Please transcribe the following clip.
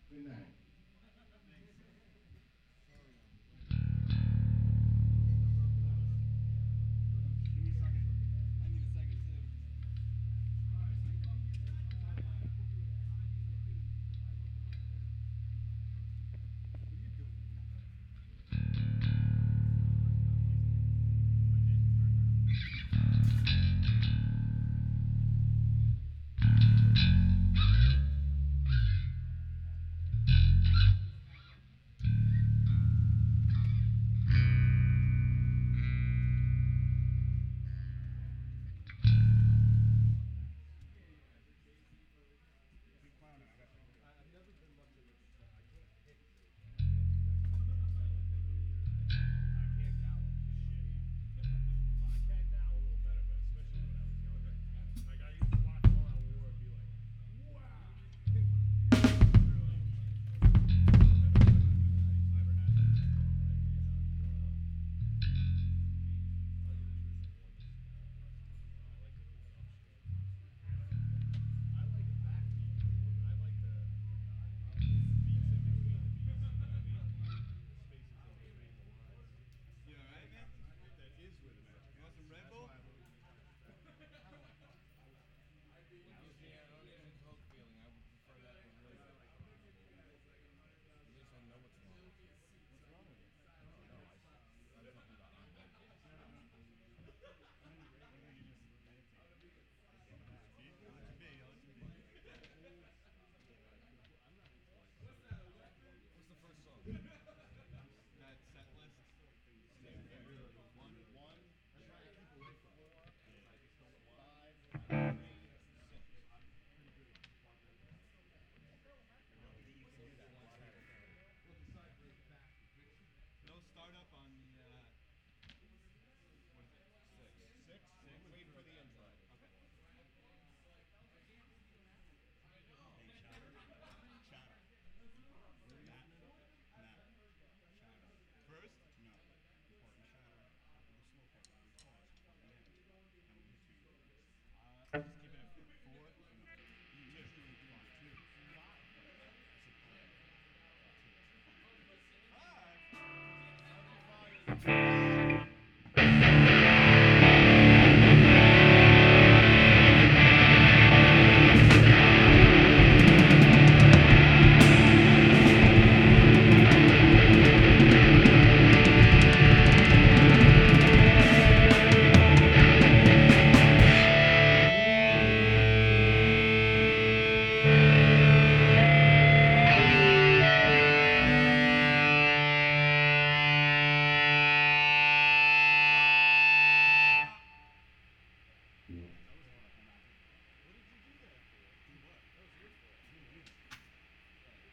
Good night. Give me a second. I need a second too. What are you doing? Keep clowning. I got you. I've never been much of a. I can't hit things. I can't do that kind of metal thing where you're. I can't gallop for shit. Well, I can now a little better, but especially when I was younger. Like I used to watch All Out War and be like, wow. Really. I just never had that strong right hand when I was growing up. I like to do some more than I like to do an upstroke. I like backbeat. I like the beats in between the beats. You know what I mean? The spaces in between the lines. You all right, man? That is where the magic You want some happens. Red That's Bull? why I love music. That gives me an uneasy coke feeling. I would prefer that than Lizzie. At least I know what's wrong with you. What's wrong with you? No, I'm talking about on medication. No, no. I think you're just meditating. Let you be. I'll let you be. I'll let you be. What's the first song? That set list. Same thing. One. That's what I keep away from. Yeah. I just don't 5, 3, 6. I'm pretty good at compartmentalizing. You know, you can do that while you're playing. Well, besides laid back and bitchy. No startup on the. What is it? Six. Six. I'm Six. gonna Waiting throw for the that intro. right. Okay. Hey, chatter. Chatter. Where are you Matt. opening it up? Matt. Chatter. First? No. Important chatter. After the slow part, we pause before the end. Then we'll get to your words. Just keeping it for 4. No. You Two. usually do Fine. 2. 5. I said 4. 2. Fine. 5. Love you, Fire.